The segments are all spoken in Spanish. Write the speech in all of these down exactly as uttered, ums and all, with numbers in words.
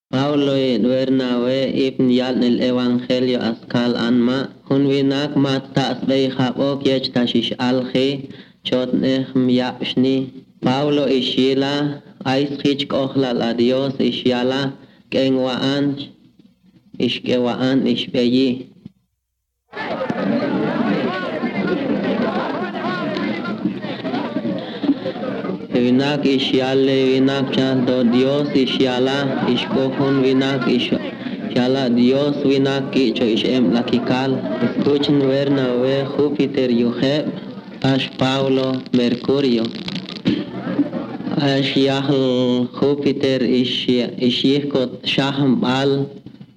Paulo y Bernabé ibn yal el evangelio askal anma hun winak mat tas bei khabok yech tashish alchi chot nehm yapshni Paulo ishila ais khich kohla la Dios ishyala kenwaan ishkewaan ishbeyi Winak ishyale winak chal do Dios ishyala ishkohun winak ishyala Dios winak kicho ishem lakikal escuchen Bernabé Júpiter Yuheb ash Paulo Mercurio ash yahl Júpiter ishyikot shahm al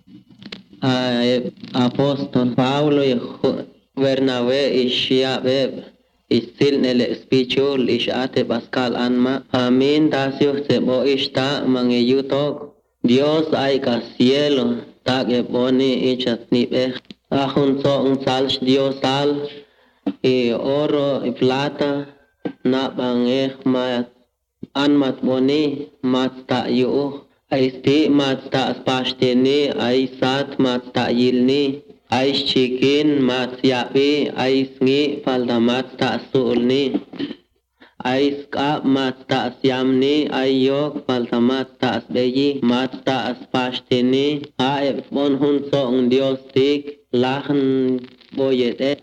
apóstol Paulo y Bernabé ishyabeb Istil nele spichul ish ate pascal anma amin tasio sebo ishta mange yutok Dios ay ka cielo tak e boni ichat nibe ahun so un sal Dios sal e oro e plata na bange ma anmat boni mat ta yu ay sti mat ta spashteni ay sat mat ta yilni Ais chikin mat yapi ais ngi falda mat ta sulni ais ka mat ta siamni ayok falda mat ta beyi mat ta spashtini ae bon hun song Dios tik lahan boyete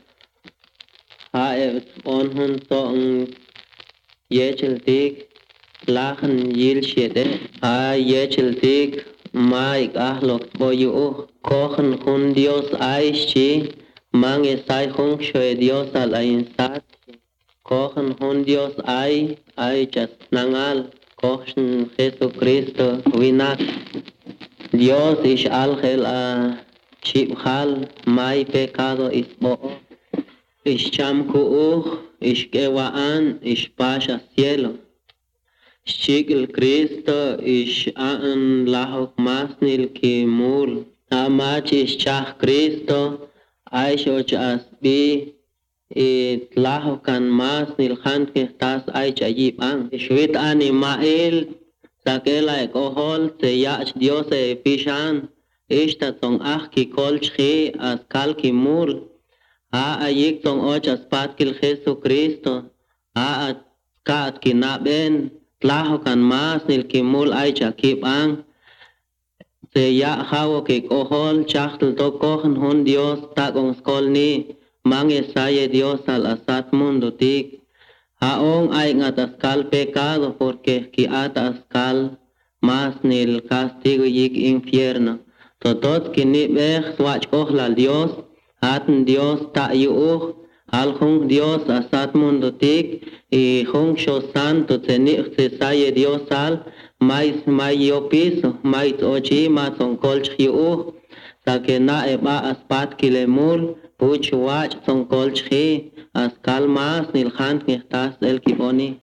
ae bon hun song yechel tik lahan yil shete ae yechel tik mai ahlok boyu Kochen hun Dios aishi mange sai hun shoe Dios al ainsat Kochen hun Dios ai ai chas nangal Kochen Jesucristo winak Dios ish algel a chibhal mai pecado isbo ish chamku uh ish kewaan ish pasha cielo Shigel Cristo ish aan lahok masnil kimul Amach is chah Cristo aishoch asbi it laho kan mas nilhan que tas aich ayib ang shwit animael sakela ekohol te yach Dios e pishan esta tong ach ki kolchi as kal ki mul a ayik tong och as pat kil Jesucristo a kat ki naben laho kan mas nil ki mul aich akib ang Se ya hawo ke kohol chachtl to kochen hun Dios tagong skolni mange saye Dios al asat mundo tik haong ay ngat askal pecado porque ki at askal mas nil castigo yik infierno totot ki ni bech swach kohla Dios atn Dios ta yuh al hung Dios asat mundo tik y hung sho santo tenich se saye Dios al mais mai yo piso mais ochi ma son kolch yu sa que na eba aspat kilemul puch wach son kolch as calmas nil khant que estás el kiboni